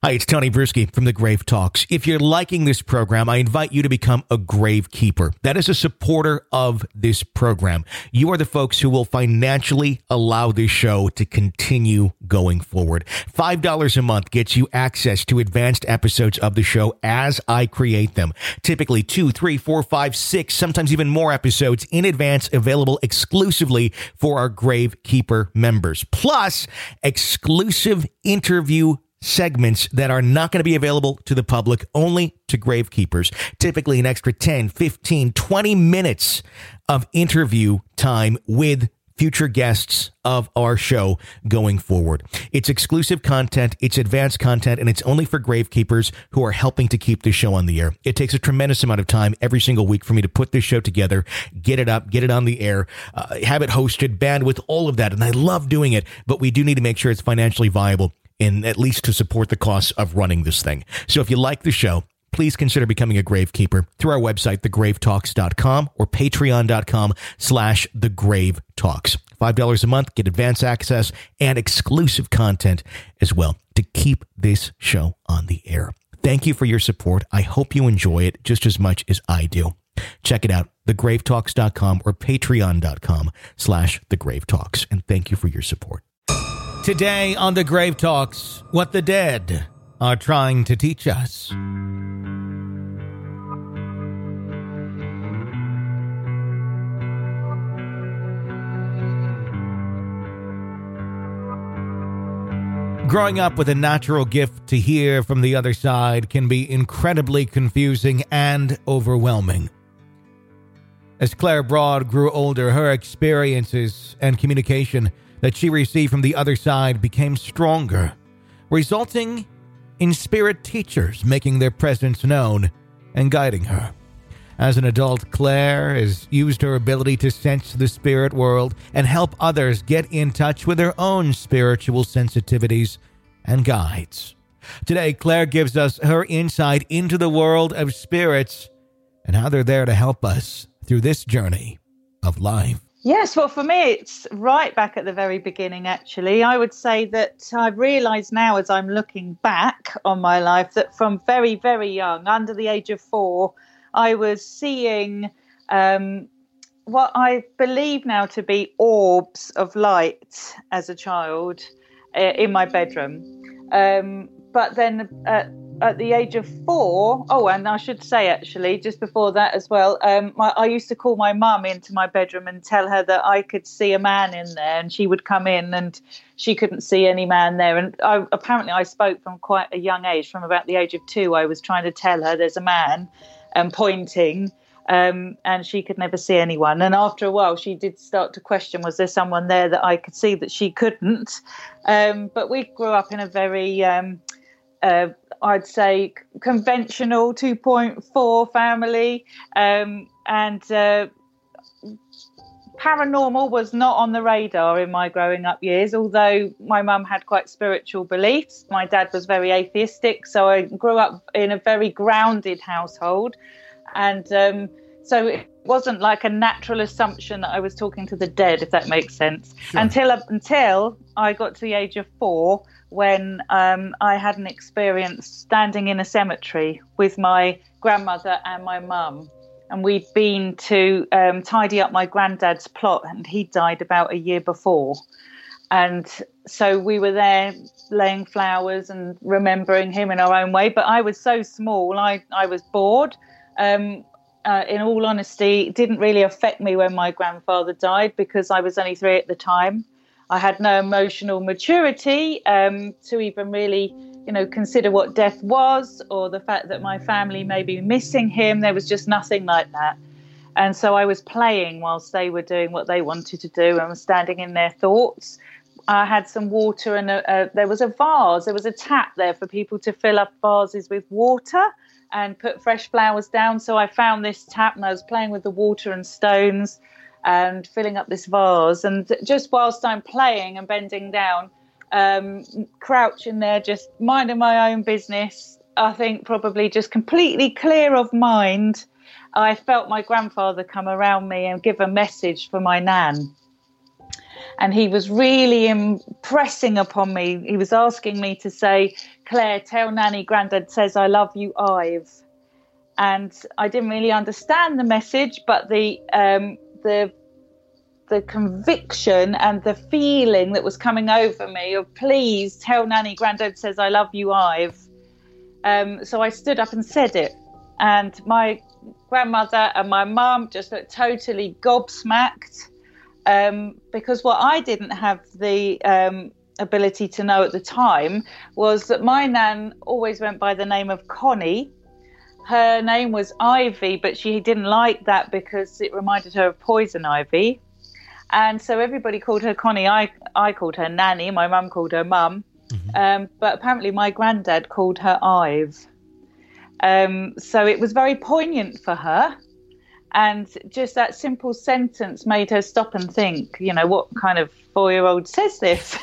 Hi, it's Tony Bruschi from The Grave Talks. If you're liking this program, I invite you to become a grave keeper. That is a supporter of this program. You are the folks who will financially allow this show to continue going forward. $5 a month gets you access to advanced episodes of the show as I create them. Typically 2, 3, 4, 5, 6, sometimes even more episodes in advance, available exclusively for our Grave Keeper members. Plus, exclusive interview segments that are not going to be available to the public, only to grave keepers. Typically an extra 10, 15, 20 minutes of interview time with future guests of our show going forward. It's exclusive content, it's advanced content, and it's only for grave keepers who are helping to keep this show on the air. It takes a tremendous amount of time every single week for me to put this show together, get it up, get it on the air, have it hosted, bandwidth, all of that. And I love doing it, but we do need to make sure it's financially viable, in at least to support the costs of running this thing. So if you like the show, please consider becoming a grave keeper through our website, thegravetalks.com or patreon.com/thegravetalks. $5 a month, get advance access and exclusive content as well to keep this show on the air. Thank you for your support. I hope you enjoy it just as much as I do. Check it out, thegravetalks.com or patreon.com/thegravetalks. And thank you for your support. Today on The Grave Talks, what the dead are trying to teach us. Growing up with a natural gift to hear from the other side can be incredibly confusing and overwhelming. As Claire Broad grew older, her experiences and communication that she received from the other side became stronger, resulting in spirit teachers making their presence known and guiding her. As an adult, Claire has used her ability to sense the spirit world and help others get in touch with their own spiritual sensitivities and guides. Today, Claire gives us her insight into the world of spirits and how they're there to help us through this journey of life. Yes, well, for me, it's right back at the very beginning, actually. I would say that I've realised now as I'm looking back on my life that from very, very young, under the age of 4, I was seeing what I believe now to be orbs of light as a child in my bedroom. But then at the age of 4, and I should say actually just before that as well, I used to call my mum into my bedroom and tell her that I could see a man in there, and she would come in and she couldn't see any man there. And apparently I spoke from quite a young age. From about the age of 2, I was trying to tell her there's a man and pointing, and she could never see anyone. And after a while she did start to question, was there someone there that I could see that she couldn't? But we grew up in a very I'd say conventional 2.4 family, and paranormal was not on the radar in my growing up years, although my mum had quite spiritual beliefs. My dad was very atheistic, so I grew up in a very grounded household, and so it wasn't like a natural assumption that I was talking to the dead, if that makes sense. Sure. Until I got to the age of 4, when I had an experience standing in a cemetery with my grandmother and my mum. And we'd been to tidy up my granddad's plot, and he died about a year before. And so we were there laying flowers and remembering him in our own way. But I was so small, I was bored. In all honesty, it didn't really affect me when my grandfather died because I was only 3 at the time. I had no emotional maturity to even really, consider what death was, or the fact that my family may be missing him. There was just nothing like that. And so I was playing whilst they were doing what they wanted to do and was standing in their thoughts. I had some water and there was a vase. There was a tap there for people to fill up vases with water and put fresh flowers down. So I found this tap and I was playing with the water and stones and filling up this vase. And just whilst I'm playing and bending down, crouching there, just minding my own business, I think probably just completely clear of mind, I felt my grandfather come around me and give a message for my nan. And he was really impressing upon me. He was asking me to say, Claire, tell Nanny Grandad says I love you, Ive. And I didn't really understand the message, but the conviction and the feeling that was coming over me of, please tell Nanny Grandad says I love you, Ive. So I stood up and said it. And my grandmother and my mum just looked totally gobsmacked, because what I didn't have the ability to know at the time was that my nan always went by the name of Connie. Her name was Ivy, but she didn't like that because it reminded her of poison ivy. And so everybody called her Connie. I called her Nanny. My mum called her Mum. Mm-hmm. But apparently my granddad called her Ive. So it was very poignant for her. And just that simple sentence made her stop and think, you know, what kind of 4-year-old says this?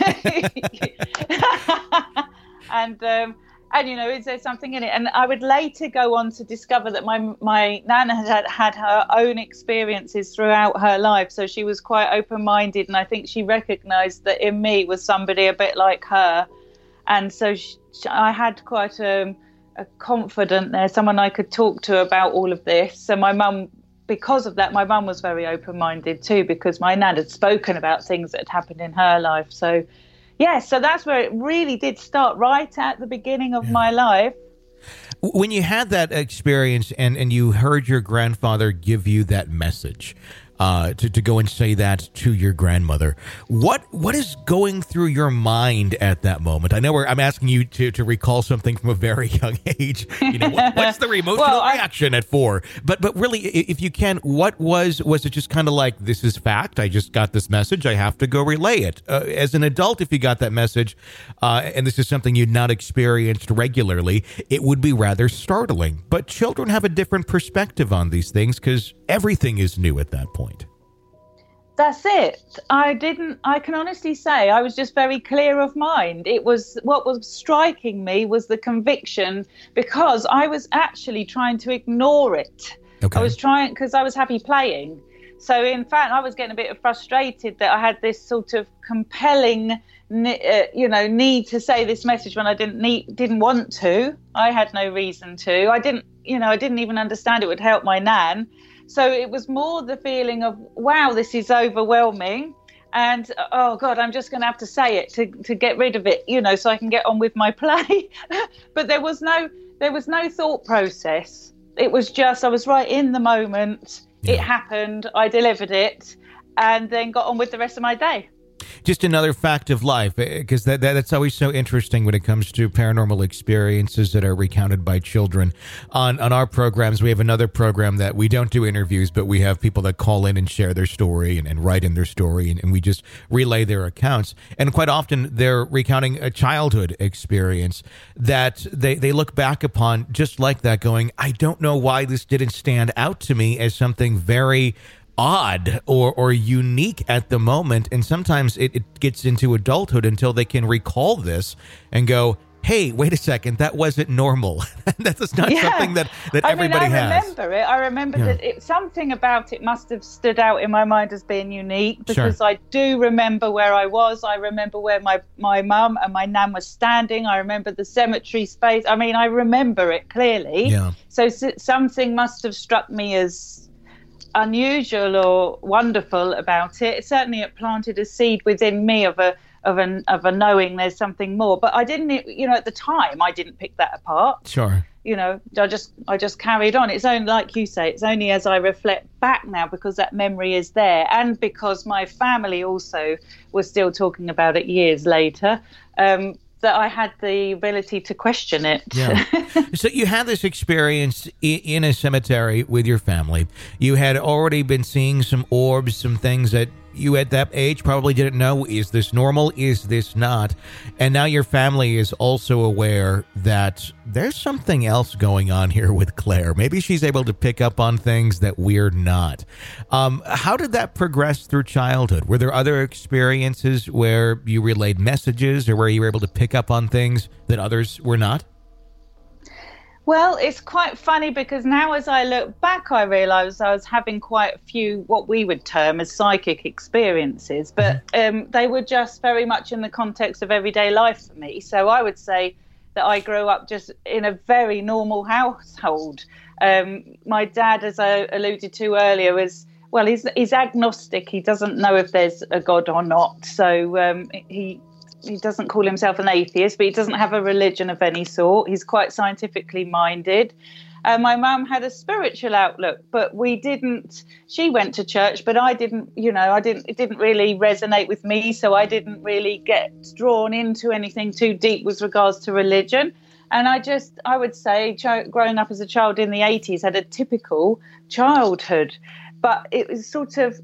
And, you know, is there something in it? And I would later go on to discover that my nana had her own experiences throughout her life. So she was quite open-minded. And I think she recognised that in me was somebody a bit like her. And so I had quite a confidant there, someone I could talk to about all of this. So my mum, because of that, my mum was very open-minded too, because my nan had spoken about things that had happened in her life. So, yeah, so that's where it really did start, right at the beginning of my life. When you had that experience and you heard your grandfather give you that message, to go and say that to your grandmother, what is going through your mind at that moment? I know I'm asking you to recall something from a very young age. You know, what's the emotional reaction at 4? But really, if you can, what was it just kind of like, this is fact, I just got this message, I have to go relay it? As an adult, if you got that message, and this is something you'd not experienced regularly, it would be rather startling. But children have a different perspective on these things because everything is new at that point. That's it. I can honestly say I was just very clear of mind. It was, what was striking me was the conviction, because I was actually trying to ignore it. Okay. I was trying, because I was happy playing. So in fact, I was getting a bit frustrated that I had this sort of compelling, need to say this message when I didn't want to. I had no reason to. I didn't even understand it would help my nan. So it was more the feeling of, wow, this is overwhelming. And, oh, God, I'm just going to have to say it to get rid of it, so I can get on with my play. But there was no thought process. It was just, I was right in the moment. Yeah. It happened. I delivered it and then got on with the rest of my day. Just another fact of life, because that's always so interesting when it comes to paranormal experiences that are recounted by children. On our programs, we have another program that we don't do interviews, but we have people that call in and share their story and write in their story, and we just relay their accounts. And quite often, they're recounting a childhood experience that they look back upon just like that, going, I don't know why this didn't stand out to me as something very odd or unique at the moment. And sometimes it gets into adulthood until they can recall this and go, hey, wait a second, that wasn't normal. That's not something that everybody has. I remember that something about it must have stood out in my mind as being unique, because I do remember where I was. I remember where my mum and my nan were standing. I remember the cemetery space. I mean, I remember it clearly. Yeah. So something must have struck me as unusual or wonderful about it. Certainly it planted a seed within me of a knowing there's something more. But I didn't, at the time I didn't pick that apart. Sure. I just carried on. It's only, like you say, it's only as I reflect back now, because that memory is there, and because my family also was still talking about it years later, that I had the ability to question it. Yeah. So you had this experience in a cemetery with your family. You had already been seeing some orbs, some things that you at that age probably didn't know. Is this normal? Is this not? And now your family is also aware that there's something else going on here with Claire. Maybe she's able to pick up on things that we're not. How did that progress through childhood? Were there other experiences where you relayed messages or where you were able to pick up on things that others were not? Well, it's quite funny because now as I look back, I realise I was having quite a few what we would term as psychic experiences, but they were just very much in the context of everyday life for me. So I would say that I grew up just in a very normal household. My dad, as I alluded to earlier, he's agnostic. He doesn't know if there's a God or not. So he doesn't call himself an atheist, but he doesn't have a religion of any sort. He's quite scientifically minded. My mum had a spiritual outlook, but she went to church, but it didn't really resonate with me. So I didn't really get drawn into anything too deep with regards to religion. And I would say growing up as a child in the 80s had a typical childhood, but it was sort of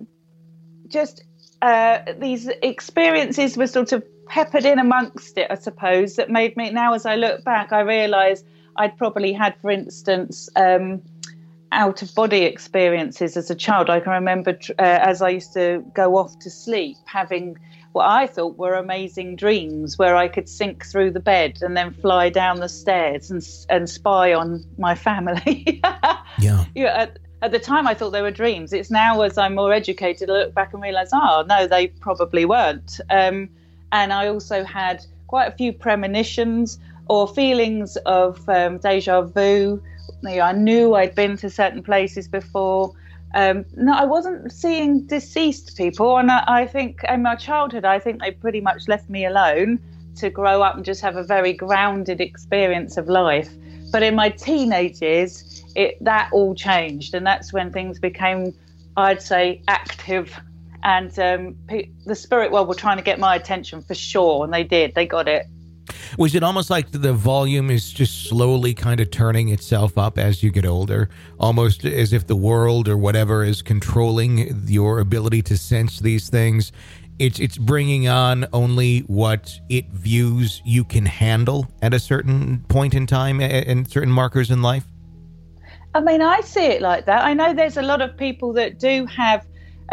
just these experiences were sort of peppered in amongst it, I suppose, that made me, now as I look back, I realise I'd probably had, for instance, out-of-body experiences as a child. I can remember as I used to go off to sleep, having what I thought were amazing dreams where I could sink through the bed and then fly down the stairs and spy on my family. Yeah. At the time, I thought they were dreams. It's now, as I'm more educated, I look back and realise, oh, no, they probably weren't. And I also had quite a few premonitions or feelings of deja vu. I knew I'd been to certain places before. No, I wasn't seeing deceased people. And I think in my childhood, I think they pretty much left me alone to grow up and just have a very grounded experience of life. But in my teenage years, that all changed, and that's when things became, I'd say, active, and the spirit world were trying to get my attention for sure, and they did. They got it. Was it almost like the volume is just slowly kind of turning itself up as you get older, almost as if the world or whatever is controlling your ability to sense these things? It's bringing on only what it views you can handle at a certain point in time and certain markers in life? I mean, I see it like that. I know there's a lot of people that do have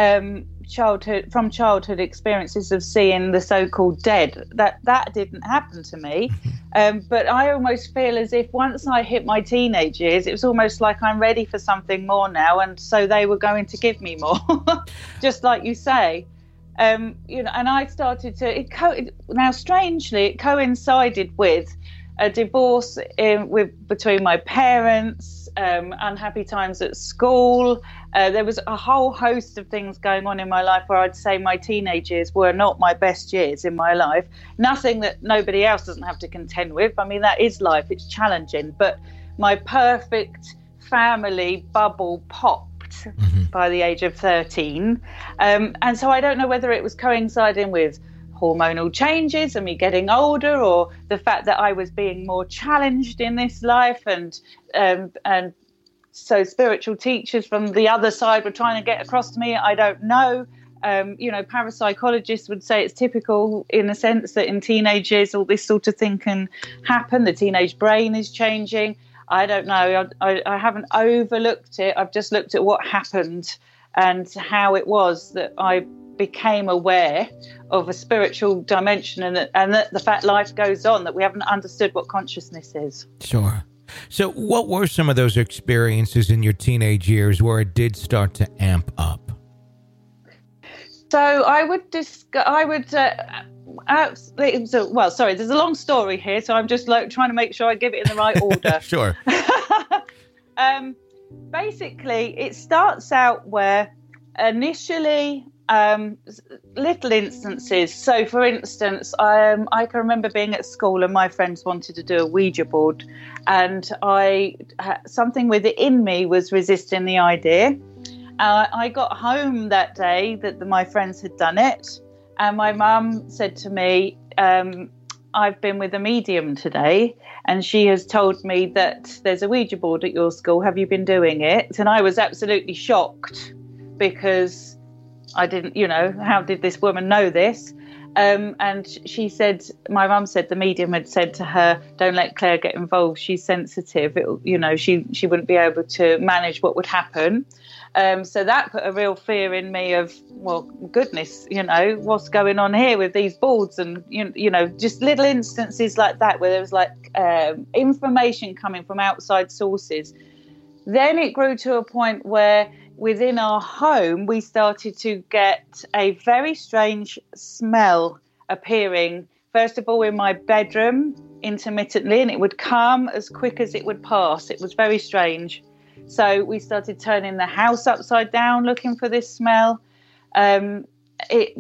childhood experiences of seeing the so-called dead. That didn't happen to me. But I almost feel as if once I hit my teenage years, it was almost like I'm ready for something more now. And so they were going to give me more, just like you say. And I started to, now strangely, it coincided with a divorce between my parents, unhappy times at school. There was a whole host of things going on in my life where I'd say my teenage years were not my best years in my life. Nothing that nobody else doesn't have to contend with. I mean, that is life. It's challenging. But my perfect family bubble popped by the age of 13. And so I don't know whether it was coinciding with hormonal changes and me getting older, or the fact that I was being more challenged in this life, and so spiritual teachers from the other side were trying to get across to me. I don't know. Parapsychologists would say it's typical in the sense that in teenage years all this sort of thing can happen. The teenage brain is changing. I don't know. I haven't overlooked it. I've just looked at what happened and how it was that I became aware of a spiritual dimension and that the fact life goes on, that we haven't understood what consciousness is. Sure. So what were some of those experiences in your teenage years where it did start to amp up? So there's a long story here, so I'm just trying to make sure I give it in the right order. Sure. Basically, it starts out where initially little instances. So, for instance, I can remember being at school and my friends wanted to do a Ouija board, and something within me was resisting the idea. I got home that day that my friends had done it, and my mum said to me, I've been with a medium today, and she has told me that there's a Ouija board at your school. Have you been doing it? And I was absolutely shocked because I didn't, how did this woman know this? And she said, my mum said the medium had said to her, don't let Claire get involved. She's sensitive. She wouldn't be able to manage what would happen. So that put a real fear in me of, well, goodness, what's going on here with these boards, and, just little instances like that where there was like information coming from outside sources. Then it grew to a point where within our home, we started to get a very strange smell appearing, first of all, in my bedroom intermittently, and it would come as quick as it would pass. It was very strange. So we started turning the house upside down looking for this smell. It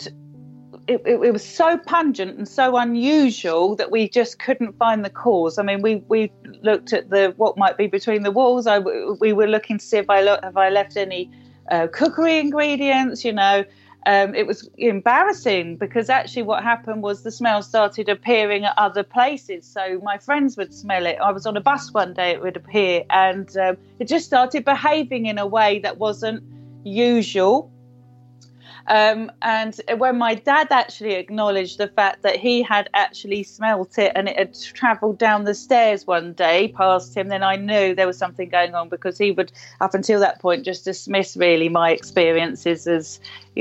was so pungent and so unusual that we just couldn't find the cause. I mean, we looked at what might be between the walls. We were looking to see if I left any cookery ingredients. It was embarrassing because actually what happened was the smell started appearing at other places. So my friends would smell it. I was on a bus one day, it would appear, and it just started behaving in a way that wasn't usual. And when my dad actually acknowledged the fact that he had actually smelt it and it had travelled down the stairs one day past him, then I knew there was something going on, because he would, up until that point, just dismiss really my experiences as,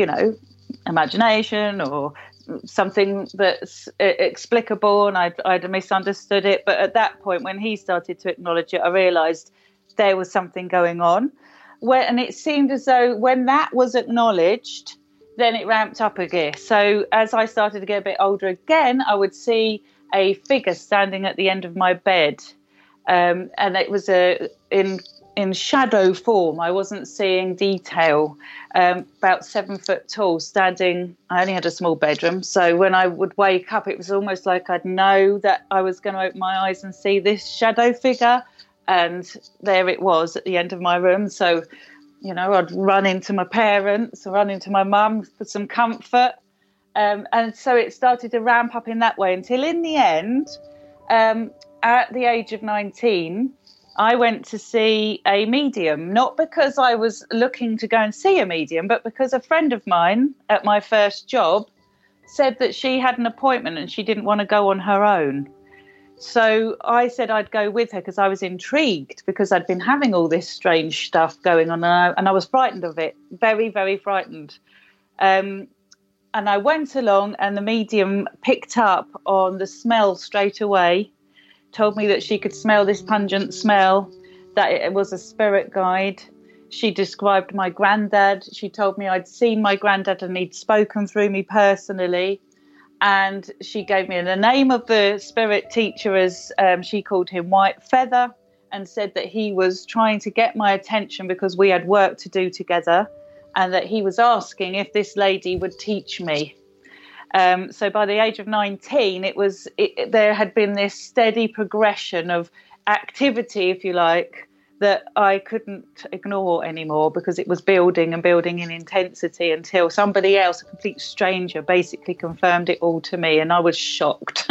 imagination or something that's explicable, and I'd misunderstood it. But at that point, when he started to acknowledge it, I realised there was something going on. And it seemed as though when that was acknowledged, then it ramped up again. So as I started to get a bit older again, I would see a figure standing at the end of my bed. And it was in shadow form. I wasn't seeing detail. About 7 foot tall, standing. I only had a small bedroom. So when I would wake up, it was almost like I'd know that I was going to open my eyes and see this shadow figure. And there it was at the end of my room. So I'd run into my parents, run into my mum for some comfort. And so it started to ramp up in that way until in the end, at the age of 19, I went to see a medium, not because I was looking to go and see a medium, but because a friend of mine at my first job said that she had an appointment and she didn't want to go on her own. So I said I'd go with her because I was intrigued, because I'd been having all this strange stuff going on, and I was frightened of it, very, very frightened. And I went along, and the medium picked up on the smell straight away, told me that she could smell this pungent smell, that it was a spirit guide. She described my granddad. She told me I'd seen my granddad and he'd spoken through me personally. And she gave me the name of the spirit teacher as she called him White Feather, and said that he was trying to get my attention because we had work to do together, and that he was asking if this lady would teach me. So by the age of 19, there had been this steady progression of activity, if you like, that I couldn't ignore anymore, because it was building and building in intensity until somebody else, a complete stranger, basically confirmed it all to me, and I was shocked.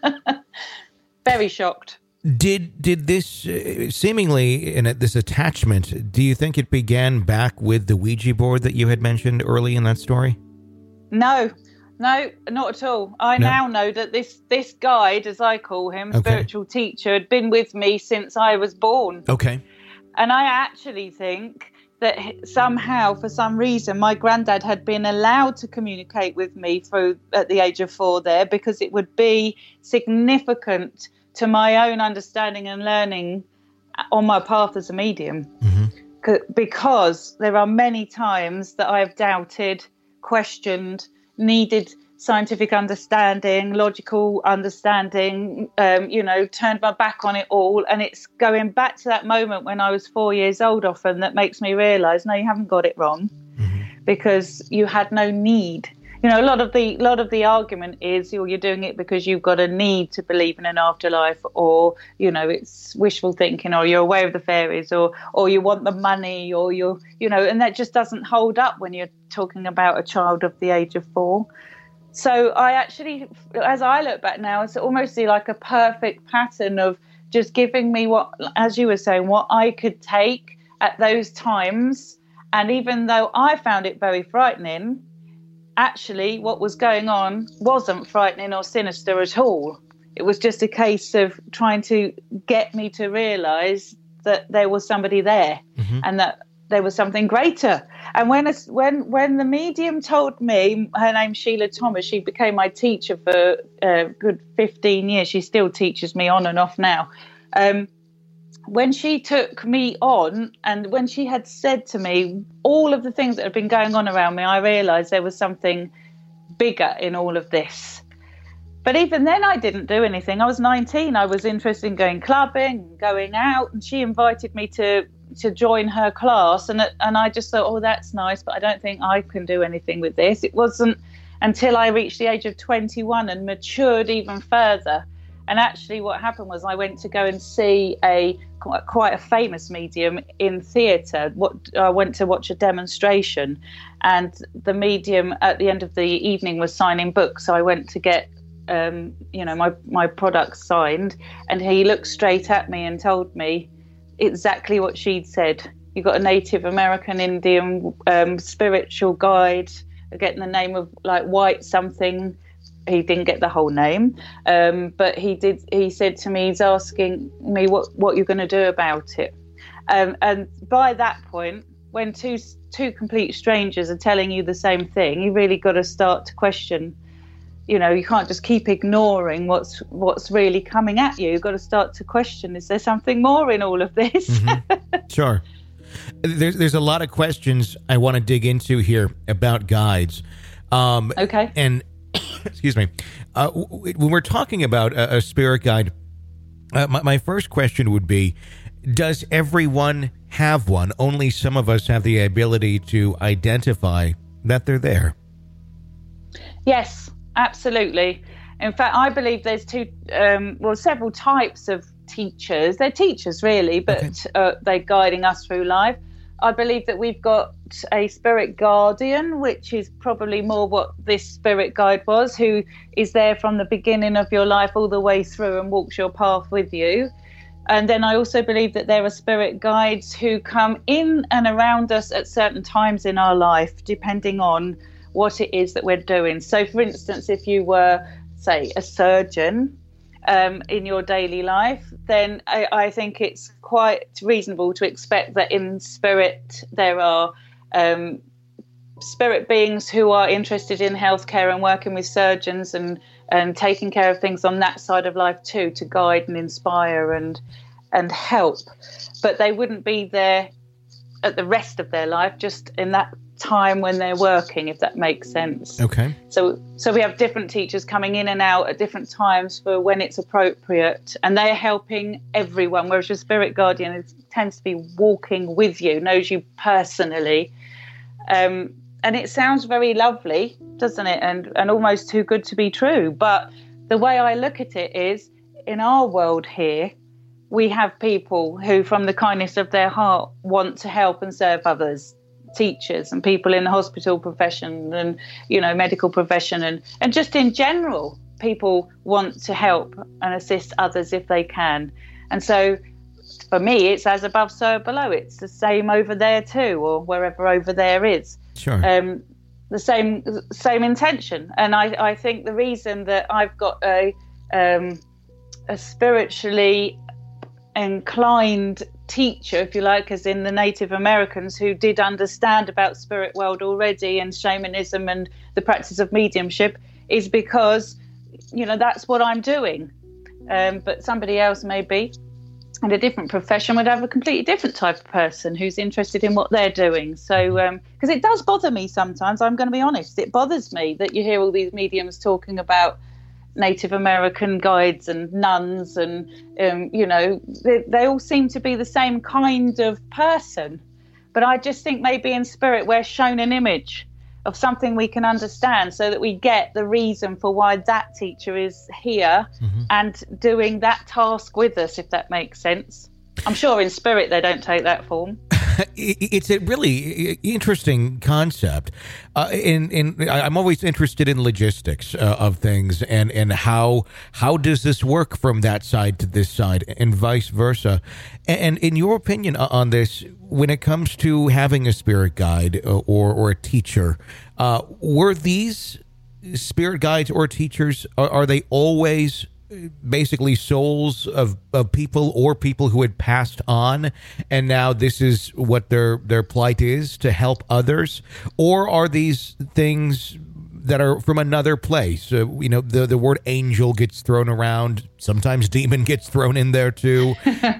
Very shocked. Did this seemingly, in this attachment, do you think it began back with the Ouija board that you had mentioned early in that story? No, not at all. I now know that this guide, as I call him, spiritual teacher, had been with me since I was born. Okay. And I actually think that somehow, for some reason, my granddad had been allowed to communicate with me at the age of 4 there, because it would be significant to my own understanding and learning on my path as a medium. Mm-hmm. Because there are many times that I have doubted, questioned, needed scientific understanding, logical understanding, turned my back on it all. And it's going back to that moment when I was 4 years old often that makes me realise, no, you haven't got it wrong, because you had no need. A lot of the argument is you're doing it because you've got a need to believe in an afterlife, or, it's wishful thinking, or you're aware of the fairies, or you want the money, or and that just doesn't hold up when you're talking about a child of the age of 4. So I actually, as I look back now, it's almost like a perfect pattern of just giving me what, as you were saying, what I could take at those times. And even though I found it very frightening, actually what was going on wasn't frightening or sinister at all. It was just a case of trying to get me to realise that there was somebody there, and that there was something greater. And when the medium told me, her name's Sheila Thomas, she became my teacher for a good 15 years. She still teaches me on and off now. When she took me on, and when she had said to me all of the things that had been going on around me, I realised there was something bigger in all of this. But even then, I didn't do anything. I was 19. I was interested in going clubbing, going out, and she invited me to join her class. And I just thought, oh, that's nice, but I don't think I can do anything with this. It wasn't until I reached the age of 21 and matured even further. And actually what happened was I went to go and see quite a famous medium in theatre. I went to watch a demonstration, and the medium at the end of the evening was signing books. So I went to get my products signed, and he looked straight at me and told me exactly what she'd said. You got a Native American Indian spiritual guide, getting the name of like White something. He didn't get the whole name, but he did. He said to me, he's asking me what you're going to do about it. And by that point, when two complete strangers are telling you the same thing, you really got to start to question. You know, you can't just keep ignoring what's really coming at you. You've got to start to question, is there something more in all of this? Sure. There's a lot of questions I want to dig into here about guides. Okay. And excuse me. When we're talking about a spirit guide, my first question would be, does everyone have one? Only some of us have the ability to identify that they're there. Yes, absolutely. In fact, I believe there's several types of teachers. They're teachers, really, but they're guiding us through life. I believe that we've got a spirit guardian, which is probably more what this spirit guide was, who is there from the beginning of your life all the way through and walks your path with you. And then I also believe that there are spirit guides who come in and around us at certain times in our life, depending on what it is that we're doing. So, for instance, if you were, say, a surgeon in your daily life, then I think it's quite reasonable to expect that in spirit there are spirit beings who are interested in healthcare and working with surgeons and taking care of things on that side of life too, to guide and inspire and help. But they wouldn't be there at the rest of their life, just in that time when they're working, if that makes sense. Okay. So we have different teachers coming in and out at different times for when it's appropriate, and they're helping everyone, whereas your spirit guardian tends to be walking with you, knows you personally. And it sounds very lovely, doesn't it? And almost too good to be true. But the way I look at it is, in our world here, we have people who, from the kindness of their heart, want to help and serve others. Teachers and people in the hospital profession and, medical profession and just in general, people want to help and assist others if they can. And so for me, it's as above, so below. It's the same over there too, or wherever over there is. Sure. The same intention. And I think the reason that I've got a spiritually inclined teacher, if you like, as in the Native Americans who did understand about spirit world already and shamanism and the practice of mediumship, is because, that's what I'm doing. But somebody else maybe in a different profession would have a completely different type of person who's interested in what they're doing. So, because it does bother me sometimes, I'm going to be honest, it bothers me that you hear all these mediums talking about Native American guides and nuns and, they all seem to be the same kind of person. But I just think maybe in spirit we're shown an image of something we can understand so that we get the reason for why that teacher is here and doing that task with us, if that makes sense. I'm sure in spirit they don't take that form. It's a really interesting concept. I'm always interested in logistics of things and how does this work from that side to this side and vice versa. And in your opinion on this, when it comes to having a spirit guide or a teacher, Were these spirit guides or teachers, are they always basically souls of people or people who had passed on, and now this is what their plight is, to help others? Or are these things that are from another place? The word angel gets thrown around. Sometimes demon gets thrown in there too.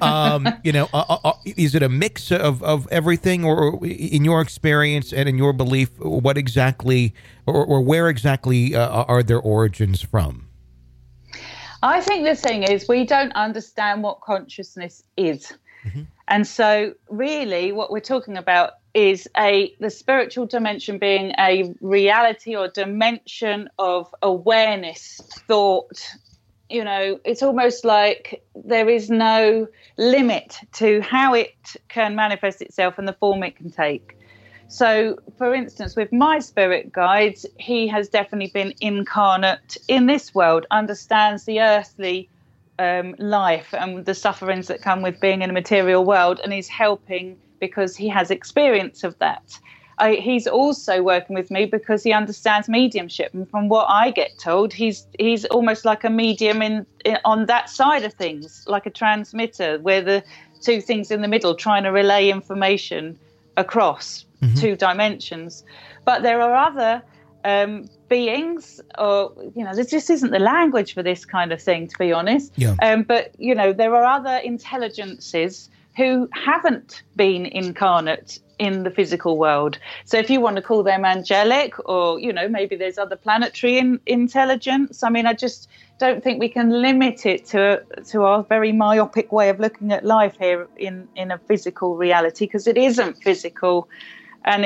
Is it a mix of everything, or in your experience and in your belief, what exactly or where exactly are their origins from? I think the thing is, we don't understand what consciousness is. Mm-hmm. And so really what we're talking about is the spiritual dimension being a reality or dimension of awareness, thought. It's almost like there is no limit to how it can manifest itself and the form it can take. So, for instance, with my spirit guides, he has definitely been incarnate in this world, understands the earthly life and the sufferings that come with being in a material world, and is helping because he has experience of that. He's also working with me because he understands mediumship, and from what I get told, he's almost like a medium on that side of things, like a transmitter, where the two things in the middle trying to relay information across two dimensions. But there are other beings, or there just isn't the language for this kind of thing, to be honest. Yeah. But there are other intelligences who haven't been incarnate in the physical world. So if you want to call them angelic, or maybe there's other planetary intelligence. I mean, I just don't think we can limit it to our very myopic way of looking at life here in a physical reality, because it isn't physical. And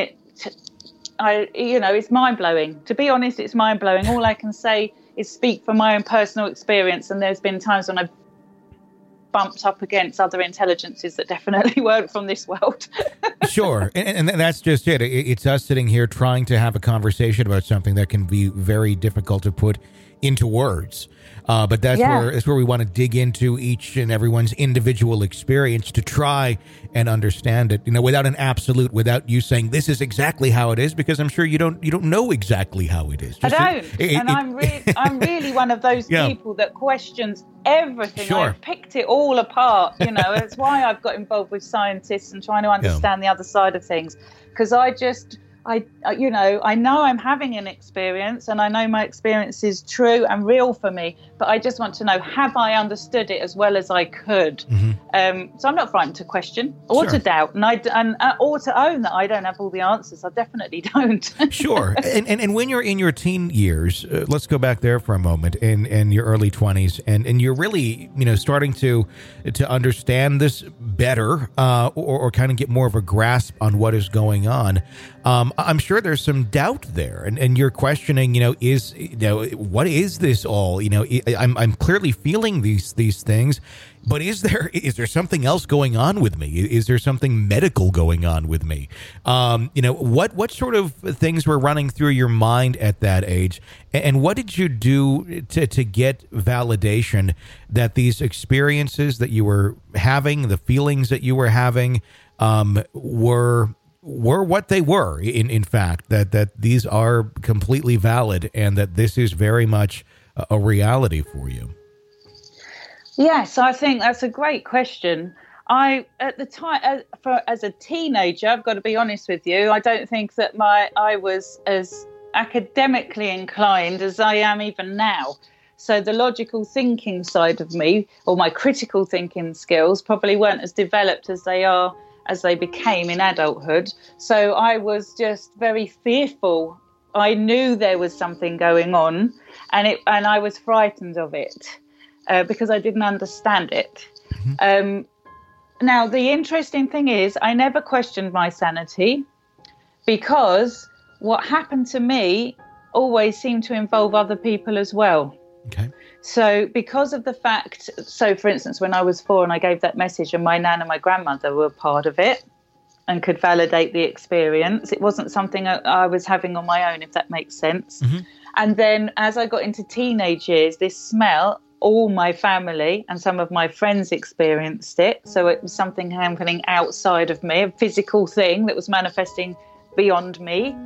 it's mind-blowing. To be honest, it's mind-blowing. All I can say is speak from my own personal experience, and there's been times when I've bumped up against other intelligences that definitely weren't from this world. Sure. And that's just it. It's us sitting here trying to have a conversation about something that can be very difficult to put into words. But that's where we want to dig into each and everyone's individual experience to try and understand it, without an absolute, without you saying this is exactly how it is, because I'm sure you don't know exactly how it is. I'm really one of those people that questions everything. Sure. I've picked it all apart. It's why I've got involved with scientists and trying to understand the other side of things, because I know I'm having an experience, and I know my experience is true and real for me, but I just want to know, have I understood it as well as I could? Mm-hmm. So I'm not frightened to question or to doubt, or to own that I don't have all the answers. I definitely don't. Sure. And when you're in your teen years, let's go back there for a moment, in your early 20s, and you're really, starting to understand this better, or kind of get more of a grasp on what is going on. I'm sure there's some doubt there, and you're questioning, what is this all? I'm clearly feeling these things, but is there something else going on with me? Is there something medical going on with me? What sort of things were running through your mind at that age, and what did you do to get validation that these experiences that you were having, the feelings that you were having, were what they were, in fact, that these are completely valid, and that this is very much a reality for you? Yes, I think that's a great question. At the time, as a teenager, I've got to be honest with you, I don't think that I was as academically inclined as I am even now. So the logical thinking side of me, or my critical thinking skills, probably weren't as developed as they became in adulthood. So I was just very fearful. I knew there was something going on, and I was frightened of it because I didn't understand it. Mm-hmm. Now, the interesting thing is, I never questioned my sanity, because what happened to me always seemed to involve other people as well. Okay. So because of the fact, for instance, when I was 4 and I gave that message, and my nan and my grandmother were part of it and could validate the experience, it wasn't something I was having on my own, if that makes sense. Mm-hmm. And then as I got into teenage years, this smell, all my family and some of my friends experienced it. So it was something happening outside of me, a physical thing that was manifesting beyond me.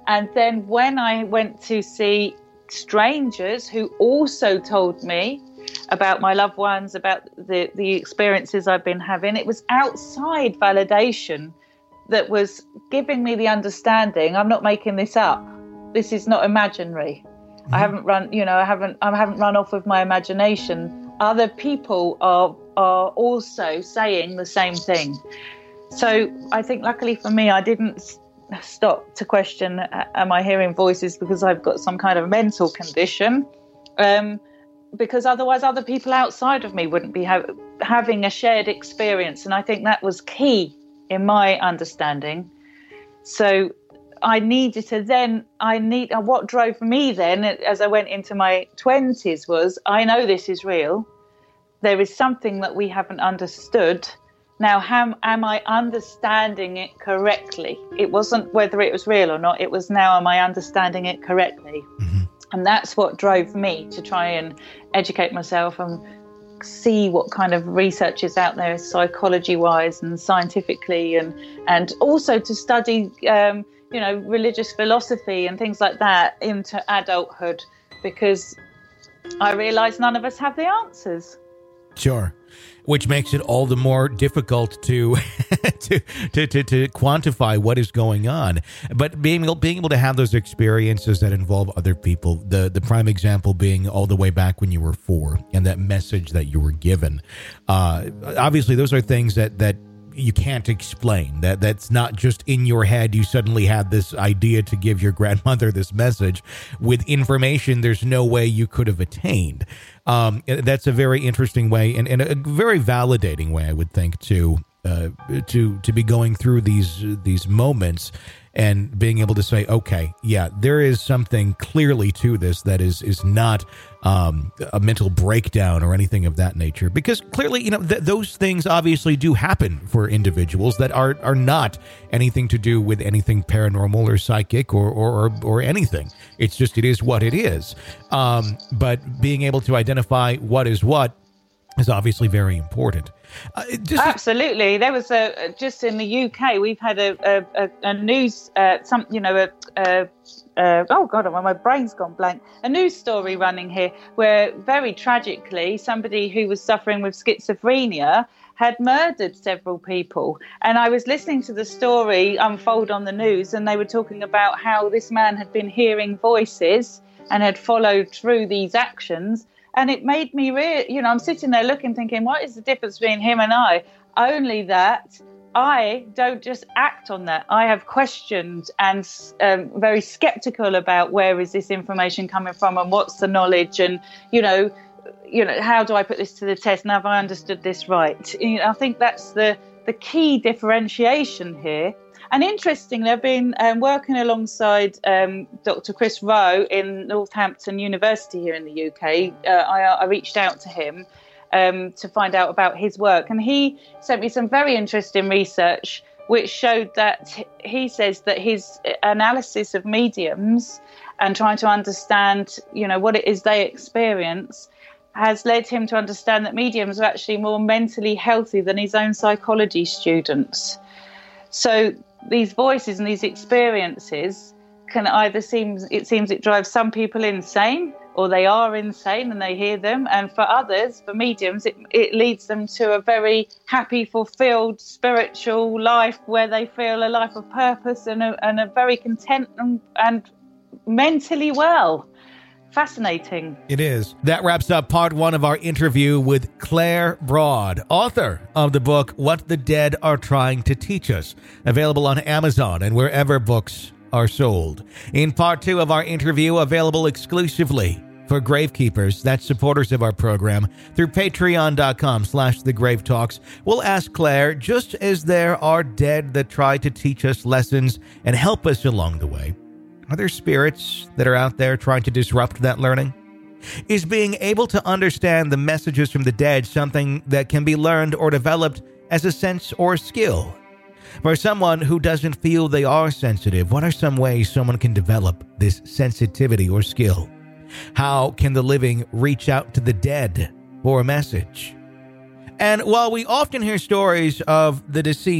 And then when I went to see strangers who also told me about my loved ones, about the experiences I've been having, it was outside validation that was giving me the understanding, I'm not making this up. This is not imaginary. I haven't run off with my imagination. Other people are also saying the same thing. So I think luckily for me, I didn't stop to question, am I hearing voices because I've got some kind of mental condition? Because otherwise other people outside of me wouldn't be having a shared experience. And I think that was key in my understanding. So I needed to what drove me then as I went into my 20s was, I know this is real. There is something that we haven't understood. Now, am I understanding it correctly? It wasn't whether it was real or not. It was now, am I understanding it correctly? Mm-hmm. And that's what drove me to try and educate myself and see what kind of research is out there psychology-wise and scientifically, and also to study, religious philosophy and things like that into adulthood, because I realised none of us have the answers. Sure. Which makes it all the more difficult to to quantify what is going on. But being able to have those experiences that involve other people, the prime example being all the way back when you were 4 and that message that you were given. Obviously, those are things that you can't explain. That's not just in your head. You suddenly had this idea to give your grandmother this message with information there's no way you could have attained. That's a very interesting way and a very validating way, I would think, to be going through these moments and being able to say, okay, yeah, there is something clearly to this that is not a mental breakdown or anything of that nature. Because clearly, those things obviously do happen for individuals that are not anything to do with anything paranormal or psychic or anything. It's just, it is what it is. But being able to identify what is obviously very important. Absolutely. There was just in the UK, we've had a news, my brain's gone blank. A news story running here where very tragically somebody who was suffering with schizophrenia had murdered several people. And I was listening to the story unfold on the news, and they were talking about how this man had been hearing voices and had followed through these actions. And it made me I'm sitting there looking, thinking, what is the difference between him and I? Only that I don't just act on that. I have questioned and very skeptical about where is this information coming from and what's the knowledge, and, how do I put this to the test? And have I understood this right? I think that's the key differentiation here. And interestingly, I've been working alongside Dr. Chris Rowe in Northampton University here in the UK. I reached out to him to find out about his work, and he sent me some very interesting research which showed that he says that his analysis of mediums and trying to understand, what it is they experience has led him to understand that mediums are actually more mentally healthy than his own psychology students. So these voices and these experiences can either it drives some people insane, or they are insane and they hear them. And for others, for mediums, it leads them to a very happy, fulfilled spiritual life where they feel a life of purpose and a very content and mentally well. Fascinating. It is. That wraps up part 1 of our interview with Claire Broad, author of the book, What the Dead Are Trying to Teach Us, available on Amazon and wherever books are sold. In part 2 of our interview, available exclusively for Gravekeepers, that's supporters of our program, through patreon.com/thegravetalks, we'll ask Claire, just as there are dead that try to teach us lessons and help us along the way, are there spirits that are out there trying to disrupt that learning? Is being able to understand the messages from the dead something that can be learned or developed as a sense or skill? For someone who doesn't feel they are sensitive, what are some ways someone can develop this sensitivity or skill? How can the living reach out to the dead for a message? And while we often hear stories of the deceased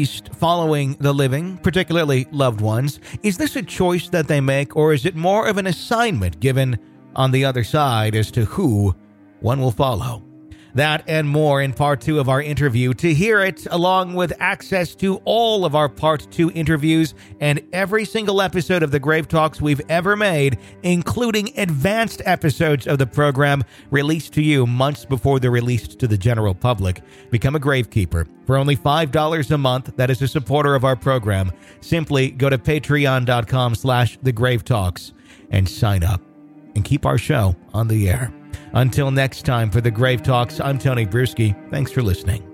following the living, particularly loved ones? Is this a choice that they make, or is it more of an assignment given on the other side as to who one will follow? That and more in part 2 of our interview. To hear it, along with access to all of our part 2 interviews and every single episode of the Grave Talks we've ever made, including advanced episodes of the program released to you months before they're released to the general public, become a Gravekeeper for only $5 a month. That is a supporter of our program. Simply go to patreon.com/thegravetalks and sign up and keep our show on the air. Until next time, for the Grave Talks, I'm Tony Bruschi. Thanks for listening.